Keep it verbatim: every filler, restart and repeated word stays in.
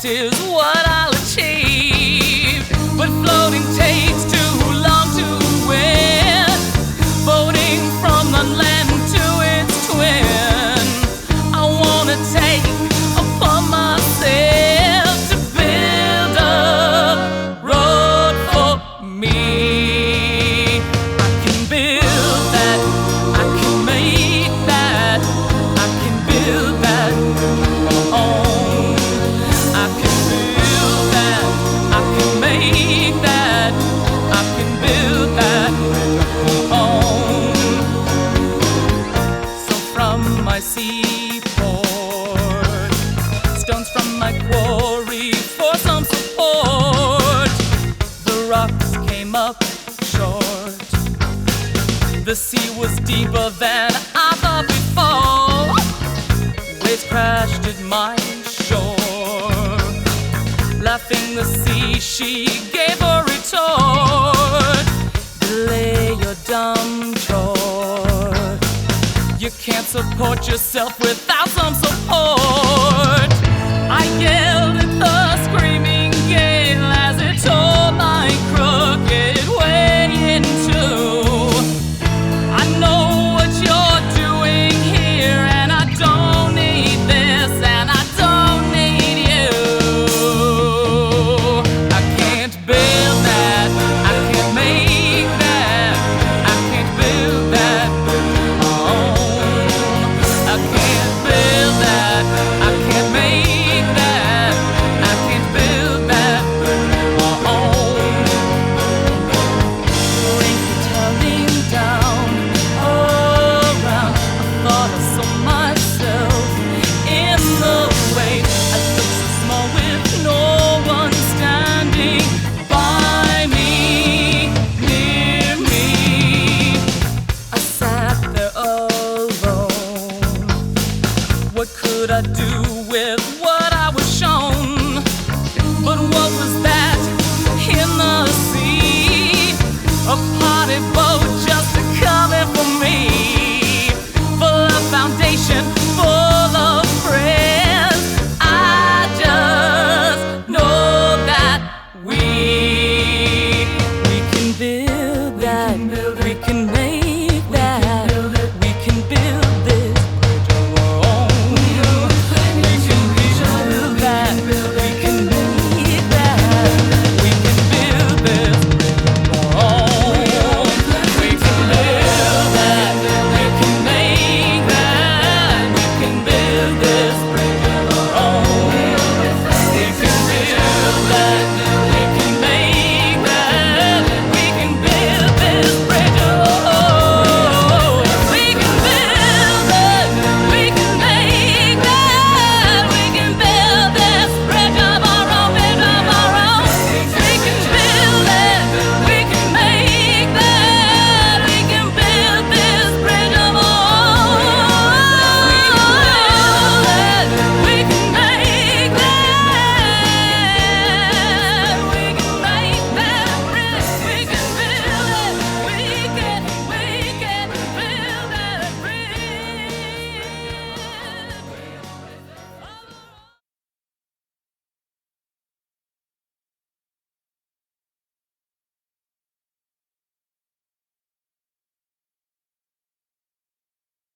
is what I'll achieve. But floating takes too long to win. Floating from the land to its twin. I wanna take upon myself to build a road for me. I can build that, I can make that, I can build that on. I can build that, I can make that, I can build that on. So from my seaport, stones from my quarry for some support. The rocks came up short. The sea was deeper than I thought before. Waves crashed at my shore. Laughing the sea, she gave a retort. Delay your dumb chore. You can't support yourself without some support. I yelled at the screaming gale as it tore my crooked way into. I know what you're doing here, and I don't need this, and I don't need you. I can't build that, I can't make that, I can't build that on. I can't build that, I can't make that, I can't build that on. Rain tumbling down around. I thought I saw myself in the wave. I looked so small with no one standing by me, near me. I sat there alone. What could I do